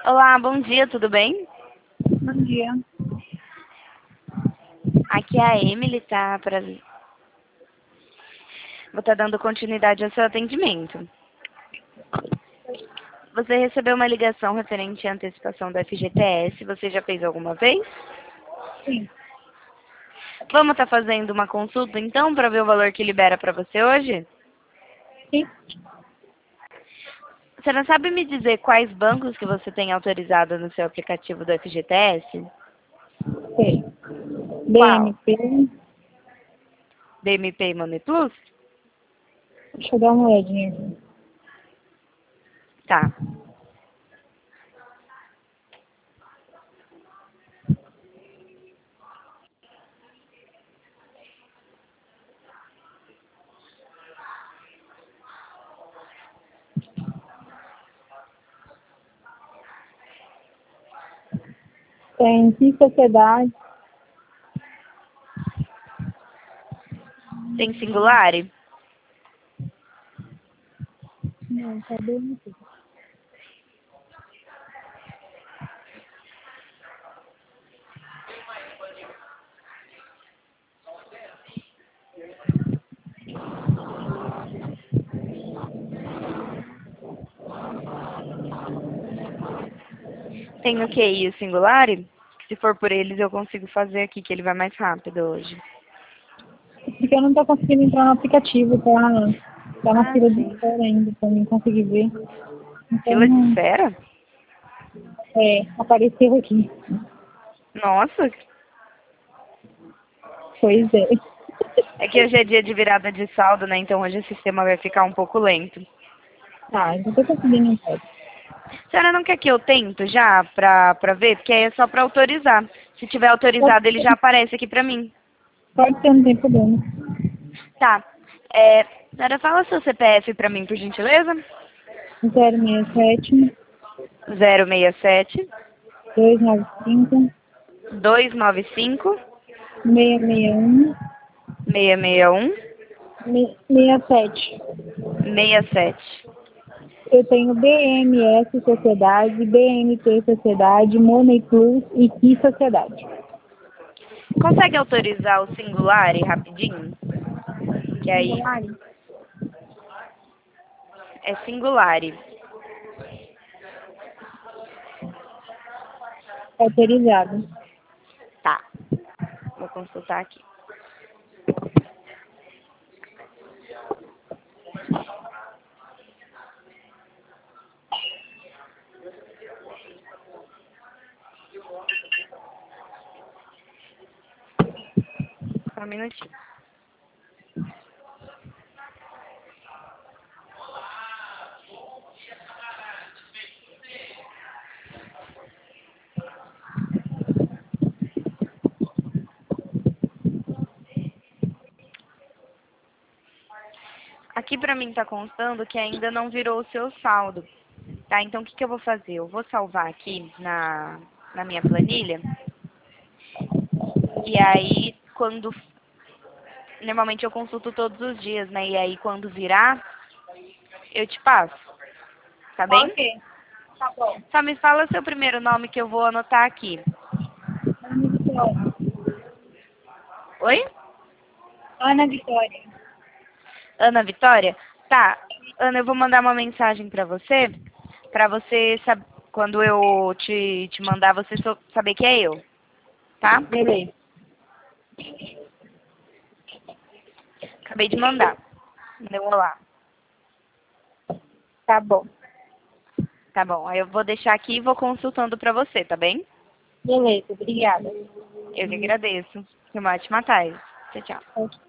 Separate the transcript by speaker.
Speaker 1: Olá, bom dia, tudo bem?
Speaker 2: Bom dia.
Speaker 1: Aqui é a Emily, tá? Vou estar dando continuidade ao seu atendimento. Você recebeu uma ligação referente à antecipação do FGTS, você já fez alguma vez?
Speaker 2: Sim.
Speaker 1: Vamos estar fazendo uma consulta então para ver o valor que libera para você hoje?
Speaker 2: Sim.
Speaker 1: Você não sabe me dizer quais bancos que você tem autorizado no seu aplicativo do FGTS?
Speaker 2: Sei.
Speaker 1: Qual?
Speaker 2: BMP.
Speaker 1: BMP e Money Plus?
Speaker 2: Deixa eu dar uma olhadinha aqui.
Speaker 1: Tá.
Speaker 2: Tem que sociedade.
Speaker 1: Tem Singular?
Speaker 2: Não, tá BMP.
Speaker 1: Tem o QI e o Singular? Se for por eles, eu consigo fazer aqui, que ele vai mais rápido hoje.
Speaker 2: Porque eu não tô conseguindo entrar no aplicativo, tá na
Speaker 1: Ah,
Speaker 2: fila de
Speaker 1: sim.
Speaker 2: espera ainda, pra mim conseguir ver.
Speaker 1: Fila de
Speaker 2: Então,
Speaker 1: espera?
Speaker 2: apareceu aqui.
Speaker 1: Nossa,
Speaker 2: Pois é.
Speaker 1: é que hoje é dia de virada de saldo, né? Então hoje o sistema vai ficar um pouco lento.
Speaker 2: Tá, então tô conseguindo entrar.
Speaker 1: A senhora não quer que eu tento já pra ver? Porque aí é só pra autorizar. Se tiver autorizado, ele já aparece aqui pra mim.
Speaker 2: Pode ser, não tem problema.
Speaker 1: Tá. A senhora fala seu CPF pra mim, por gentileza?
Speaker 2: 067
Speaker 1: 067
Speaker 2: 295
Speaker 1: 295
Speaker 2: 661
Speaker 1: 661
Speaker 2: 67.
Speaker 1: 67.
Speaker 2: Eu tenho BMS Sociedade, BNT Sociedade, Money Plus e Ki Sociedade.
Speaker 1: Consegue autorizar o Singular rapidinho? Que aí
Speaker 2: Singular?
Speaker 1: é Singular.
Speaker 2: Autorizado.
Speaker 1: Tá. Vou consultar aqui. Só um minutinho. Aqui pra mim tá constando que ainda não virou o seu saldo. Tá? Então o que eu vou fazer? Eu vou salvar aqui na minha planilha. E aí, normalmente eu consulto todos os dias, né? E aí quando virar, eu te passo. Tá bem?
Speaker 2: Ok, tá bom.
Speaker 1: Só me fala seu primeiro nome que eu vou anotar aqui.
Speaker 2: Ana Vitória.
Speaker 1: Oi?
Speaker 2: Ana Vitória.
Speaker 1: Ana Vitória? Tá. Ana, eu vou mandar uma mensagem pra você saber, quando eu te mandar, você saber que é eu, tá?
Speaker 2: Beleza.
Speaker 1: Acabei de mandar. Deu um olá.
Speaker 2: Tá bom.
Speaker 1: Tá bom. Aí eu vou deixar aqui e vou consultando pra você, tá bem?
Speaker 2: Beleza, obrigada.
Speaker 1: Eu que agradeço. Que uma ótima tarde. Tchau, tchau.
Speaker 2: Ok.